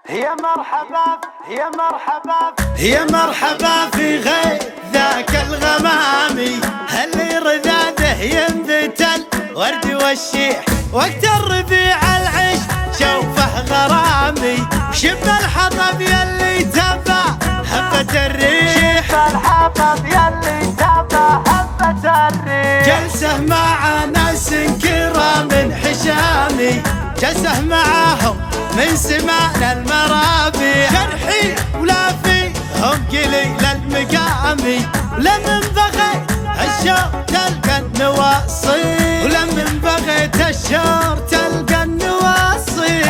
يا مرحبا يا مرحبا يا مرحبا في غير ذاك الغمامي اللي رذاذه ينبت الورد والشيح وقت الربيع العش شوفه غرامي شب الحطب يلي تبى هبة الريح شب الحطب يلي تبى هبة الريح جلسه مع ناس كرام حشامي جلسه معاهم من سمان المرابيع جرحي ولا فيهم قليل المقامي لمن بغيت الشهر تلقى النواصي ولمن بغيت الشهر تلقى النواصي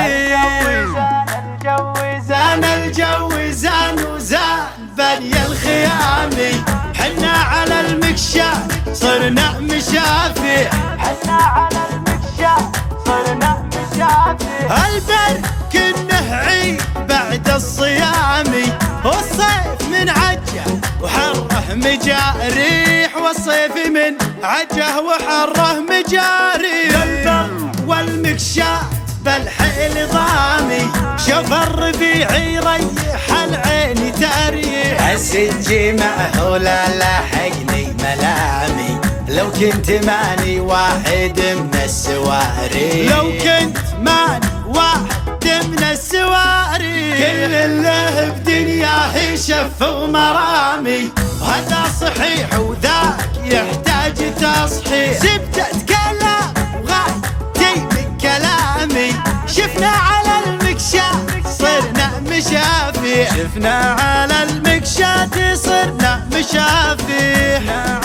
الجوزان وزان بني الخيامي حنا على المكشاف صرنا مشافيح حنا على المكشاف صرنا مشافيح البر كنه عيد بعد الصيامي والصيف من عجه وحره مجاريح والصيف من عجه وحره مجاريح البر والمكشاف بالحيل ضامي شوف الربيع يريح العين تريح السجي معه لا لاحقني ملامي لو كنت ماني واحد من السواري لو كنت ماني واحد من السواري كل اللي بدنياه شف ومرامي وهذا صحيح وذاك يحتاج تصحيح زبدة كلام وغايتي من كلامي شفنا على المكشاف صرنا مشافيح شفنا على المكشاف صرنا مشافيح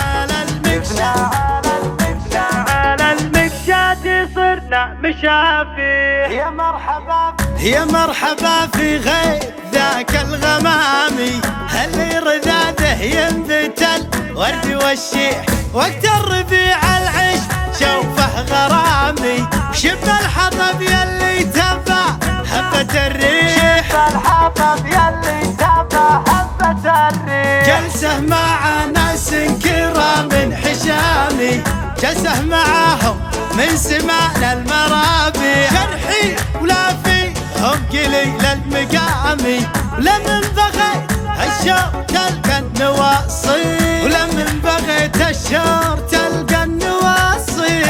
على المكشاف صرنا مشافيح يا مرحبا في غير ذاك الغمامي اللي رذاذه ينبت الورد والشيح وقت الربيع العش شوفه غرامي شب الحطب يلي تبى هبة الريح شب الحطب يلي تبى هبة الريح جلسه مع ناس كرام حشامي جلسه معاهم من سمان المرابيع جرحي ولا فيهم قليل المقامي لمن بغيت الشهر تلقى النواصي ولمن بغيت الشهر تلقى النواصي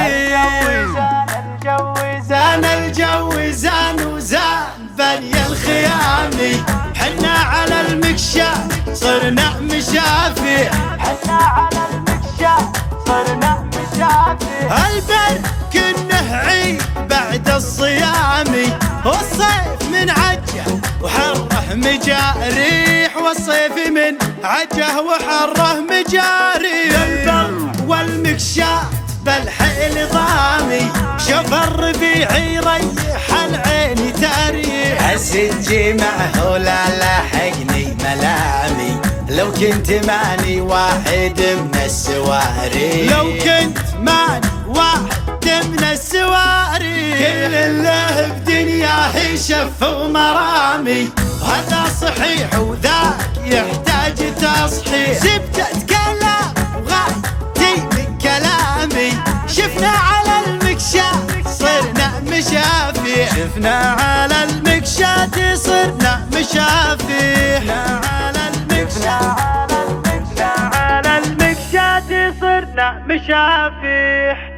الجوزان وزان بني الخيامي حنا على المكشاف صرنا مشافيح حنا على المكشاف صرنا مشافيح البر كنه عيد بعد الصيامي والصيف من عجه وحره مجاريح والصيف من عجه وحره مجاريح البر والمكشاف بالحيل ضامي شوف الربيع يريح العين تريح السجي معه لا لاحقني ملامي لو كنت ماني واحد من السواري لو كنت ماني واحد من السواري كل اللي بدنياه شف ومرامي وهذا صحيح وذاك يحتاج تصحيح زبدة كلام وغايتي من كلامي شفنا على المكشاف صرنا مشافيح شفنا على المكشاف صرنا مشافيح على المكشاف صرنا مشافيح